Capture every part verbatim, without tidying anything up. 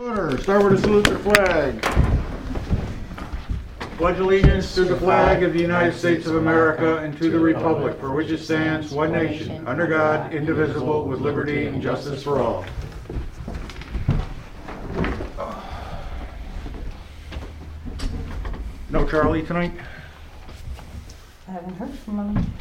Order. Start with a salute to the flag. Pledge allegiance to the flag of the United States of America and to the republic for which it stands, one nation, under God, indivisible, with liberty and justice for all. No Charlie tonight? I haven't heard from him.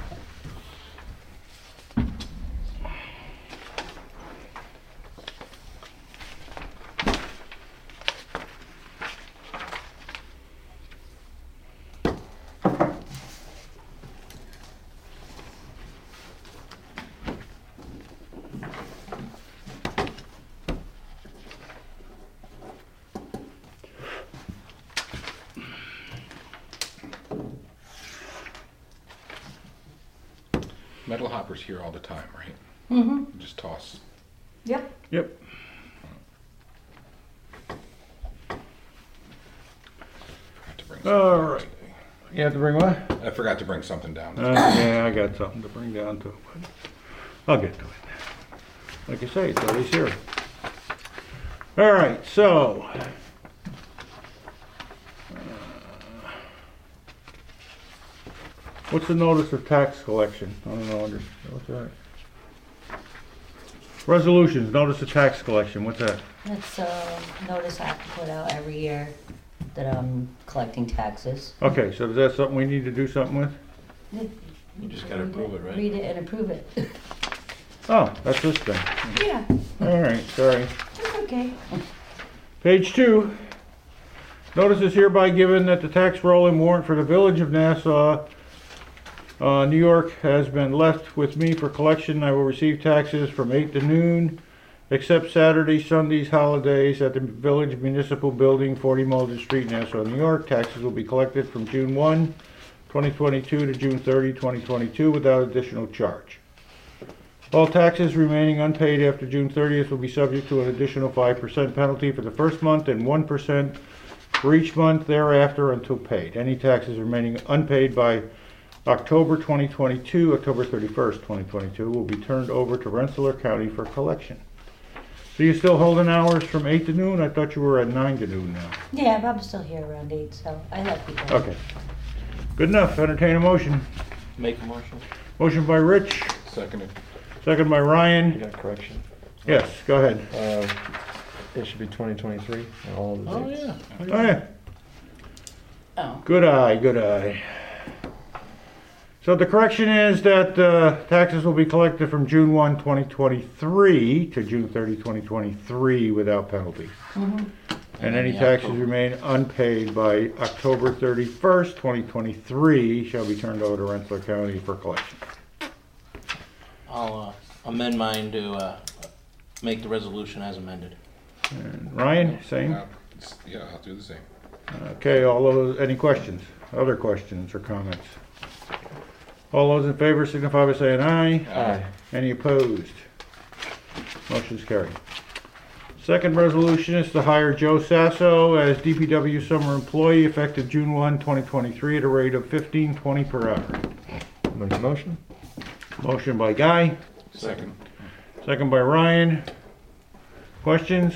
Metal hopper's here all the time, right? Mm-hmm. Just toss. Yep. Yep. Forgot to bring something All down right. today. You have to bring what? I forgot to bring something down. Uh, yeah, I got something to bring down too. But I'll get to it. Like I say, it's always here. All right, so. uh, What's the notice of tax collection? I don't know. under- What's that? Resolutions, notice of tax collection. What's that? That's a notice I have to put out every year that I'm collecting taxes. Okay, so is that something we need to do something with? You just gotta approve it, right? Read it and approve it. Oh, that's this thing. Yeah, All right, sorry. that's okay. Page two. Notice is hereby given that the tax rolling warrant for the Village of Nassau, uh, New York, has been left with me for collection. I will receive taxes from eight to noon, except Saturdays, Sundays, holidays, at the Village Municipal Building, forty Malden Street, Nassau, New York. Taxes will be collected from June first, twenty twenty-two to June thirtieth, twenty twenty-two without additional charge. All taxes remaining unpaid after June thirtieth will be subject to an additional five percent penalty for the first month and one percent for each month thereafter until paid. Any taxes remaining unpaid by October twenty twenty-two, October thirty-first, twenty twenty-two, will be turned over to Rensselaer County for collection. So you still holding hours from eight to noon? I thought you were at nine to noon now. Yeah, but I'm still here around eight, so I let people. Okay. Good enough. Entertain a motion. Make a motion. Motion by Rich, Seconded. second by You Ryan. got a correction? Yes, go ahead. Uh, It should be twenty twenty-three on all of the Oh, dates. yeah. Oh, yeah. Oh, Good eye, good eye. So the correction is that uh, taxes will be collected from June first, twenty twenty-three to June thirtieth, twenty twenty-three without penalty. mhm. And any the taxes October- remain unpaid by October thirty-first, twenty twenty-three shall be turned over to Rensselaer County for collection. I'll uh, amend mine to uh, make the resolution as amended. And Ryan, same? Uh, it's- Yeah, I'll do the same. Okay, all those, any questions? Other questions or comments? All those in favor signify by saying aye. Aye. Any opposed? Motion's carried. Second resolution is to hire Joe Sasso as D P W summer employee effective June first, twenty twenty-three at a rate of fifteen twenty per hour. Make a motion? Motion by Guy, Second. second by Ryan. Questions?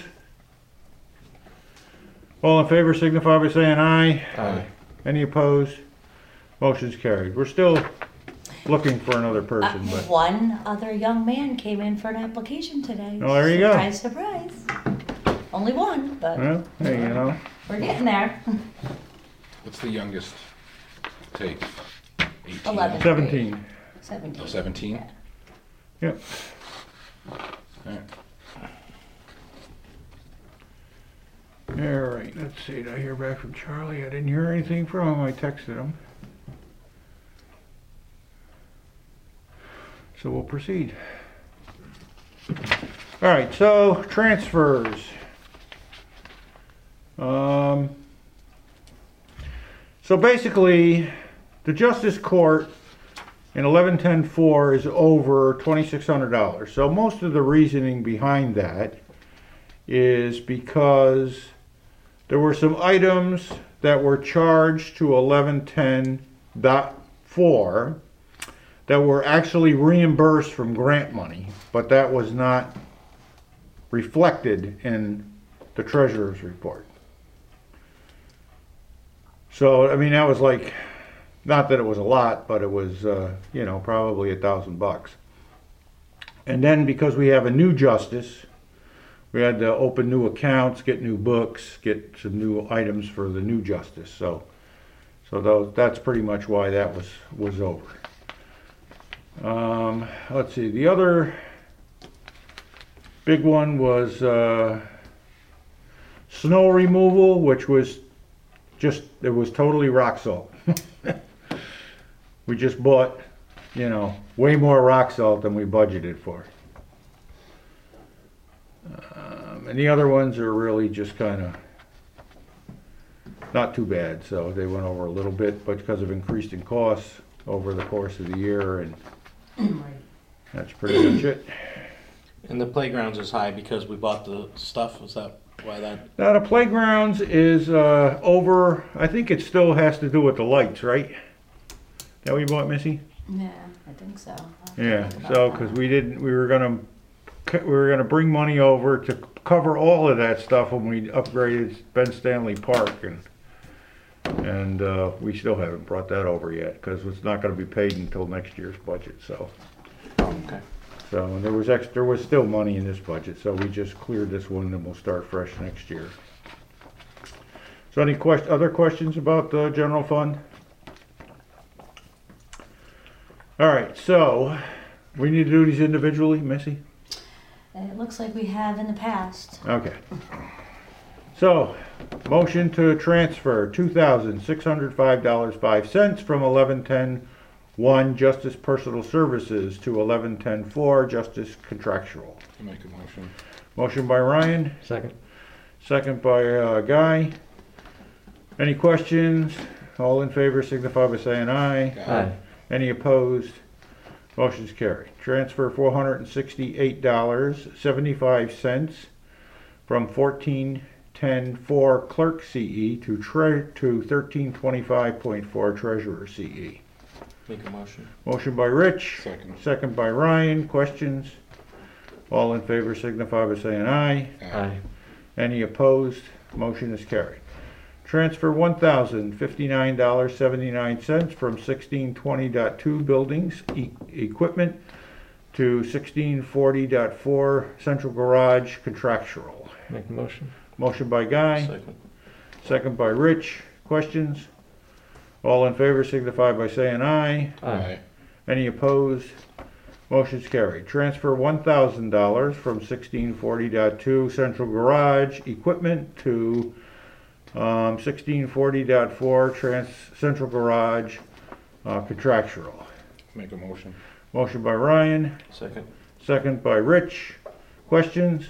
All in favor signify by saying aye. Aye. Any opposed? Motion's carried. We're still looking for another Uh, person, but one other young man came in for an application today. Oh, there you go. Surprise, surprise. Only one, but well, hey, you know. we're getting there. What's the youngest take? eighteen? Eleven. seventeen. Seventeen. Oh, seventeen? Yeah. Yep. Alright. All right, let's see. Did I hear back from Charlie? I didn't hear anything from him. I texted him. So we'll proceed. All right, so transfers. Um, so basically, the Justice Court in eleven ten four is over twenty-six hundred dollars. So most of the reasoning behind that is because there were some items that were charged to eleven ten four that were actually reimbursed from grant money, but that was not reflected in the treasurer's report. So, I mean, that was like, not that it was a lot, but it was, uh, you know, probably a thousand bucks. And then because we have a new justice, we had to open new accounts, get new books, get some new items for the new justice. So, so those, that's pretty much why that was, was over. Um, let's see, the other big one was, uh, snow removal, which was just, it was totally rock salt. We just bought, you know, way more rock salt than we budgeted for. Um, and the other ones are really just kind of not too bad, so they went over a little bit, but because of increased in costs over the course of the year, and that's pretty much it. And the playgrounds is high because we bought the stuff, is that why that? Now the playgrounds is uh, over, I think it still has to do with the lights, right? That what you bought, Missy? Yeah, I think so. I'll have to Yeah, think so, about because that. we didn't, we were gonna, we were gonna bring money over to cover all of that stuff when we upgraded Ben Stanley Park, and, and, uh, we still haven't brought that over yet, because it's not gonna be paid until next year's budget, so. Okay. So, and there was extra, there was still money in this budget, so we just cleared this one, and we'll start fresh next year. So any quest, other questions about the general fund? All right, so, we need to do these individually, Missy? It looks like we have in the past. Okay. So, motion to transfer two thousand six hundred five dollars and five cents from eleven ten one Justice Personal Services to eleven ten four Justice Contractual. I'll make a motion. Motion by Ryan, Second. second by uh, Guy. Any questions? All in favor signify by saying aye. Aye. Any opposed? Motion's carried. Transfer four hundred sixty-eight dollars and seventy-five cents from fourteen ten four Clerk C E to tre to thirteen twenty-five point four Treasurer C E. Make a motion. Motion by Rich, Second. second by Ryan. Questions? All in favor signify by saying aye. Aye. Any opposed? Motion is carried. Transfer one thousand fifty-nine dollars and seventy-nine cents from sixteen twenty point two Buildings e Equipment to sixteen forty point four Central Garage Contractual. Make a motion. Motion by Guy, Second. second by Rich. Questions? All in favor signify by saying aye. Aye. Any opposed? Motion's carried. Transfer one thousand dollars from sixteen forty point two Central Garage Equipment to um, sixteen forty point four Trans Central Garage uh, Contractual. Make a motion. Motion by Ryan, Second. second by Rich. Questions?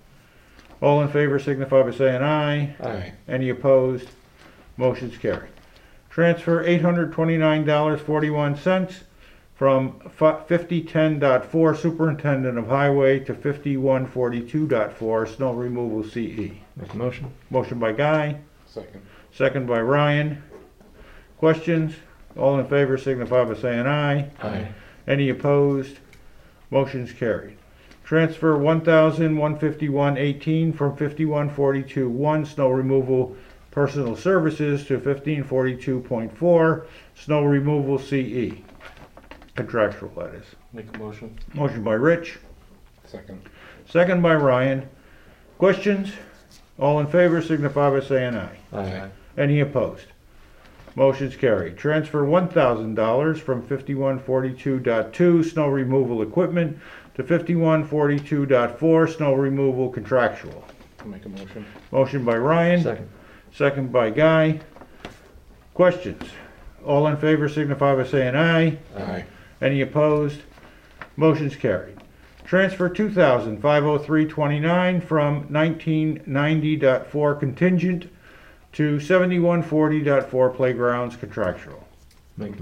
All in favor signify by saying aye. Aye. Any opposed? Motion's carried. Transfer eight hundred twenty-nine dollars and forty-one cents from fifty ten point four Superintendent of Highway to fifty-one forty-two point four Snow Removal C E. Make a motion. Motion by Guy, Second. second by Ryan. Questions? All in favor signify by saying aye. Aye. Any opposed? Motion's carried. Transfer one thousand one hundred fifty-one point eighteen from fifty-one forty-two point one Snow Removal Personal Services to fifteen forty-two point four Snow Removal C E. Contractual, that is. Make a motion. Motion by Rich, Second. second by Ryan. Questions? All in favor signify by saying aye. Aye. Any opposed? Motion's carried. Transfer one thousand dollars from fifty-one forty-two point two Snow Removal Equipment to fifty-one forty-two point four Snow Removal Contractual. I'll make a motion. Motion by Ryan, Second. second by Guy. Questions? All in favor signify by saying aye. Aye. Any opposed? Motion's carried. Transfer two thousand five hundred three point two nine from nineteen ninety point four Contingent to seventy-one forty point four Playgrounds Contractual. Make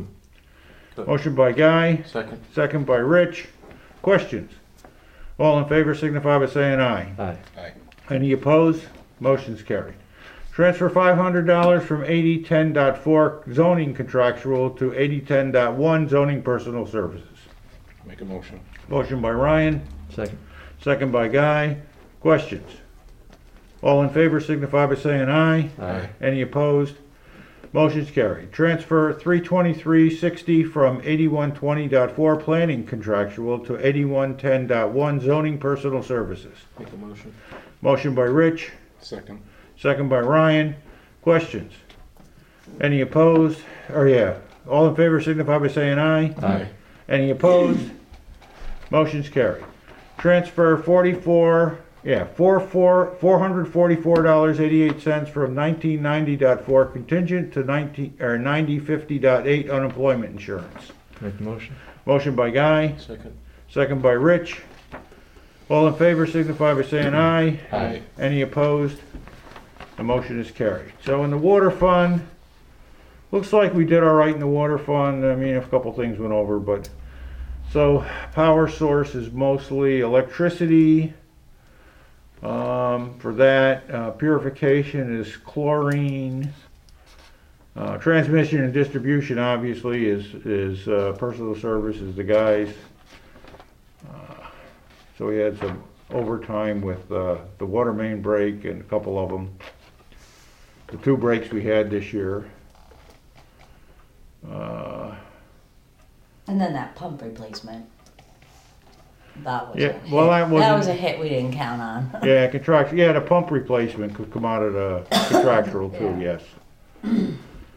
a Motion by Guy, Second. second by Rich. Questions? All in favor signify by saying aye. Aye. Aye. Any opposed? Motion's carried. Transfer five hundred dollars from eighty ten point four Zoning Contractual to eighty ten point one Zoning Personal Services. Make a motion. Motion by Ryan, Second. second by Guy. Questions? All in favor signify by saying aye. Aye. Any opposed? Motion's carried. Transfer three twenty-three sixty from eighty-one twenty point four planning contractual to eighty-one ten point one zoning personal services. Make a motion. Motion by Rich, Second. second by Ryan. Questions? Any opposed? Or yeah, all in favor signify by saying aye. Aye. Any opposed? Motion's carried. Transfer forty-four, yeah, four, four, four hundred forty-four dollars eighty-eight cents from nineteen ninety point four contingent to nineteen, or ninety fifty point eight unemployment insurance. Make the motion. Motion by Guy, Second. second by Rich. All in favor signify by saying aye. Aye. Any opposed? The motion is carried. So in the water fund, looks like we did all right in the water fund. I mean, a couple things went over, but, so power source is mostly electricity. Um, for that, uh, purification is chlorine. Uh, transmission and distribution obviously is, is, uh, personal services, the guys. Uh, So we had some overtime with, uh, the water main break and a couple of them. The two breaks we had this year. Uh, And then that pump replacement. That was Yeah, a hit. well, that wasn't- was a hit we didn't count on. yeah, contract, yeah, the pump replacement could come out of the contractual too, Yeah. yes.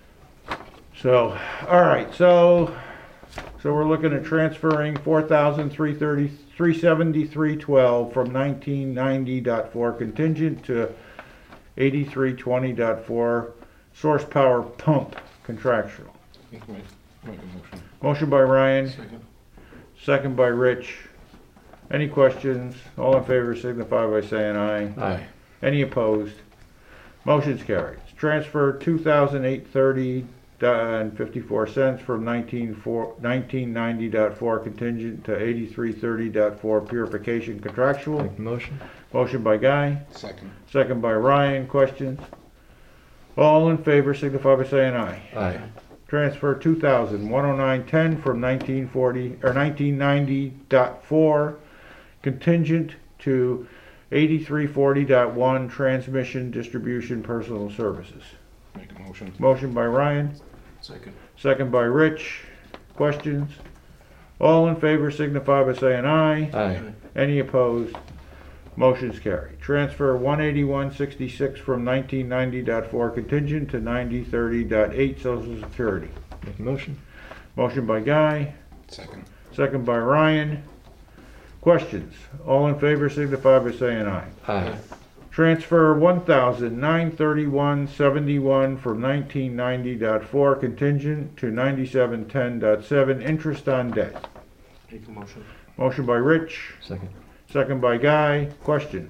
So, all right, so, so we're looking at transferring four thousand three thirty, three seventy-three twelve from nineteen ninety point four contingent to eighty-three twenty point four source power pump contractual. Make, make a motion. Motion by Ryan, Second. second by Rich. Any questions? All in favor signify by saying aye. Aye. Any opposed? Motion's carried. Transfer two thousand eight thirty and fifty-four cents from nineteen ninety point four contingent to eighty-three thirty point four purification contractual. Make the motion. Motion by Guy, Second. second by Ryan. Questions? All in favor signify by saying aye. Aye. Transfer two thousand one oh nine ten from nineteen forty or nineteen ninety point four contingent to eighty-three forty point one transmission distribution personal services. Make a motion. Motion by Ryan, Second. second by Rich. Questions? All in favor signify by saying aye. Aye. Any opposed? Motion's carried. Transfer one eighty-one sixty-six from nineteen ninety point four contingent to ninety thirty point eight social security. Make the motion. Motion by Guy, Second. second by Ryan. Questions? All in favor signify by saying aye. Aye. Transfer one thousand nine thirty-one seventy-one from nineteen ninety point four contingent to ninety-seven ten point seven interest on debt. Make a motion. Motion by Rich, Second. second by Guy. Questions?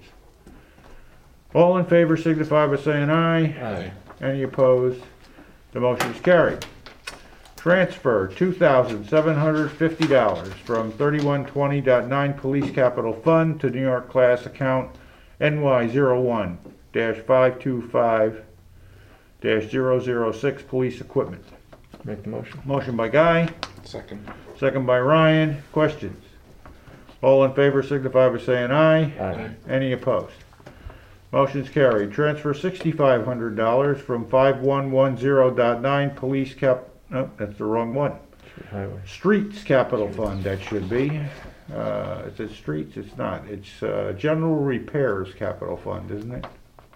All in favor signify by saying aye. Aye. Any opposed? The motion is carried. Transfer two thousand seven hundred fifty dollars from thirty-one twenty point nine Police Capital Fund to New York class account N Y zero one dash five two five dash zero zero six Police Equipment. Make the motion. Motion by Guy, Second. second by Ryan. Questions? All in favor signify by saying aye. Aye. Any opposed? Motion's carried. Transfer sixty-five hundred dollars from five one one zero point nine Police Cap, no, that's the wrong one. Highway. Streets Capital Fund, that should be. Uh, is it streets? It's not. It's, uh, General Repairs Capital Fund, isn't it?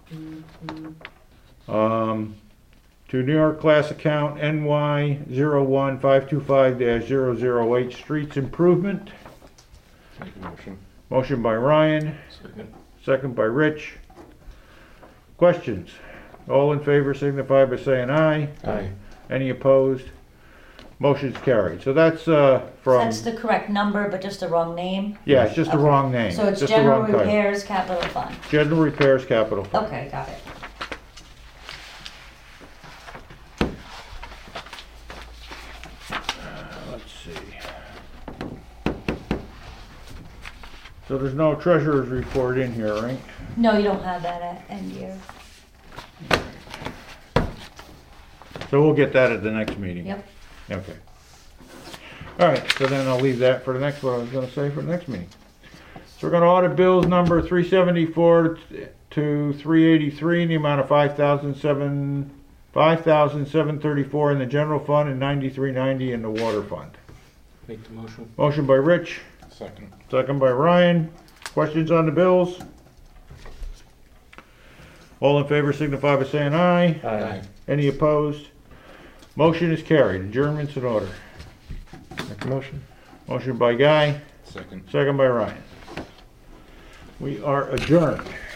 Um, to New York class account N Y zero one five two five dash zero zero eight Streets Improvement. Make a motion. Motion by Ryan, Second. second by Rich. Questions? All in favor signify by saying aye. Aye. Any opposed? Motion's carried. So that's, uh, from, That's the correct number, but just the wrong name. yeah, it's just the Okay. wrong name. So it's just the General wrong title. Repairs Capital Fund. General Repairs Capital Fund. Okay, got it. Let's see. So there's no treasurer's report in here, right? No, you don't have that at end year. So we'll get that at the next meeting. Yep. Okay. All right, so then I'll leave that for the next, what I was gonna say for the next meeting. So we're gonna audit bills number three seventy-four to to three eighty-three in the amount of five thousand seven, five thousand seven thirty-four in the general fund and ninety-three ninety in the water fund. Make the motion. Motion by Rich, Second. second by Ryan. Questions on the bills? All in favor signify by saying aye. Aye. Any opposed? Motion is carried. Adjournment's in order. Make a motion. Motion by Guy, Second. second by Ryan. We are adjourned.